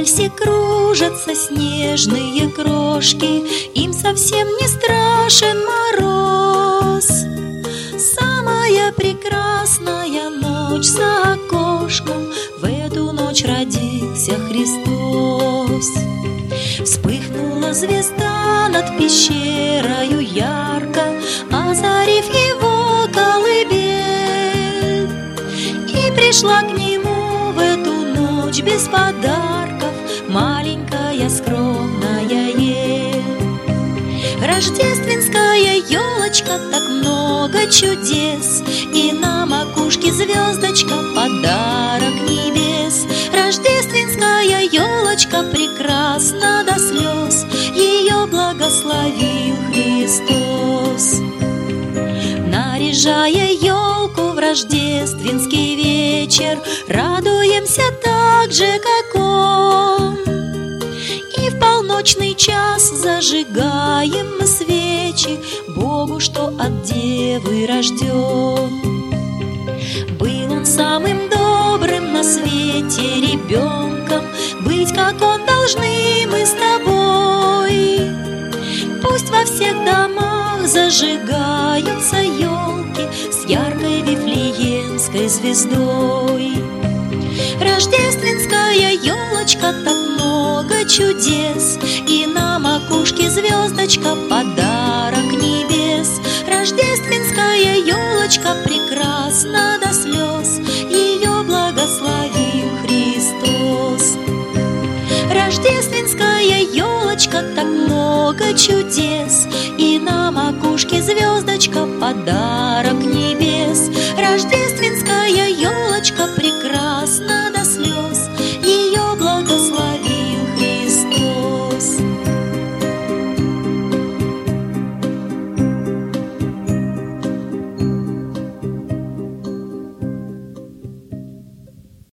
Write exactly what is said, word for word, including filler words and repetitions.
вальсе кружатся снежные крошки, им совсем не страшен мороз. Самая прекрасная ночь за окошком, в эту ночь родился Христос. Вспыхнула звезда над пещерою ярко, озарив его колыбель. И пришла к нему в эту ночь без подарков маленькая скромная ель. Рождественская елочка, так много чудес, и на макушке звездочка, подарок небес. Рождественская елочка прекрасна до слез, ее благословил Христос. Наряжая елку в рождественский вечер, радуемся так же, как он. И в полночный час зажигаем мы свечи Богу, что от девы рожден. Был он самым добрым на свете ребенком, быть как он должны мы с тобой. Пусть во всех домах зажигаются елки с яркой вифлеемской звездой. Рождественская елочка, так много чудес, и на макушке звездочка, подарок небес. Рождественская елочка прекрасна до слез, ее благословил Христос. Рождественская елочка, так много чудес, и на макушке звездочка, подарок